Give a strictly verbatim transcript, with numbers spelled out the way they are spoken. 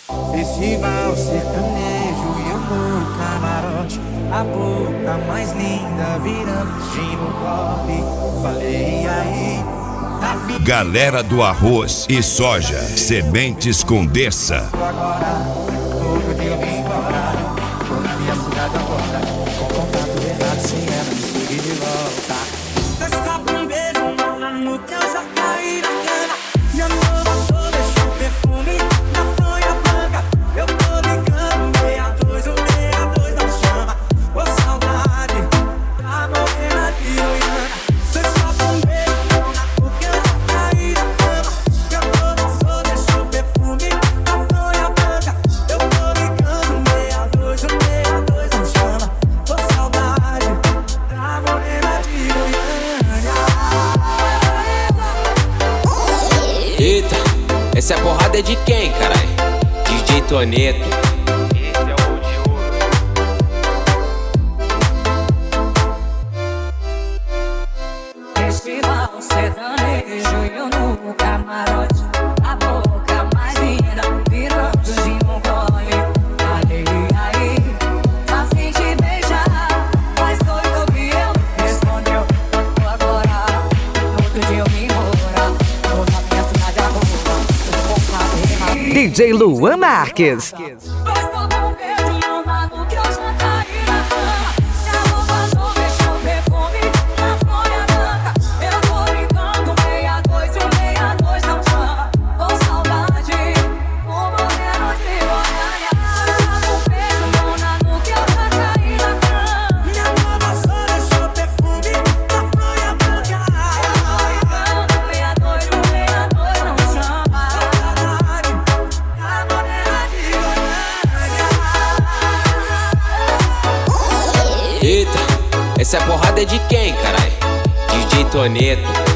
Festival sertanejo e eu no camarote, a boca mais linda virando gin no copo. Falei aí, tá vindo. Galera do arroz e soja, sementes Condessa. Agora, outro dia eu vim embora. Tô na minha cidade agora, com contato errado, sem ela me seguir de volta. Escapa um beijo, mano, no que eu já caí na cama. Minha nova só deixou perfume na folha branca. Eu tô ligando, meia dois, o meia dois não chama. Ô saudade, tá morrendo de Goiânia. Escapa um beijo, mano, no que eu já caí na cama. Minha nova só deixou perfume na folha branca. Eu tô ligando, meia dois, o meia dois não chama. Ô saudade, tá morrendo de Goiânia. Eita, essa porrada é de quem, carai? D J Toneto. Esse é o de ouro. Festival sertanejo e eu no camarote, a boca mais linda virando de um gole. Falei aí, a fim de beijar, mas doido que eu respondeu. Tô agora, no outro dia eu vim embora. Tô na minha cidade agora, tô com cadeira. D J Luan Marques. Mas todo um beijo, não dá no que eu já caí na cama. Minha roupa só deixou perfume na folha branca. Eu tô ligando, meia dois, e meia dois não chama. Ô saudade, tô morrendo de Goiânia. Mas um beijo, não dá no que eu já caí na cama. Minha nova só deixou perfume na folha branca. Eu tô ligando, meia dois, e meia dois não chama. Saudade, tá morrendo de Goiânia. Eita, essa porrada é de quem, carai? D J Toneto.